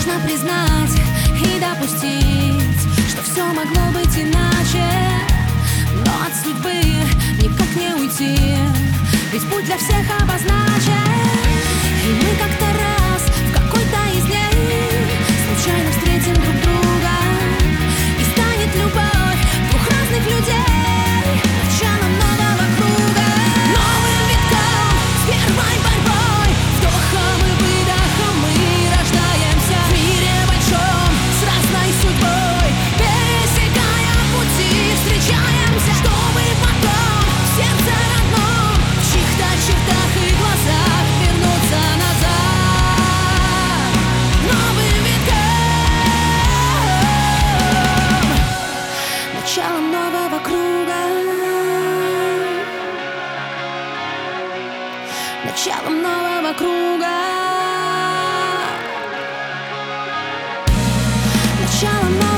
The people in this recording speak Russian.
Нужно признать и допустить, что все могло быть иначе, но от судьбы никак не уйти, ведь путь для всех обозначен. И мы как-то раз в какой-то из дней случайно встретим друг друга, и станет любовь двух разных людей началом нового круга, новым витком, с первой борьбой, вдохом и выдохом мы рождаемся в мире большом с разной судьбой, пересекая пути, встречаемся, чтобы потом в сердце родном, в чьих-то чертах и глазах вернуться назад новым витком, началом нового круга, началом нового круга, началом нового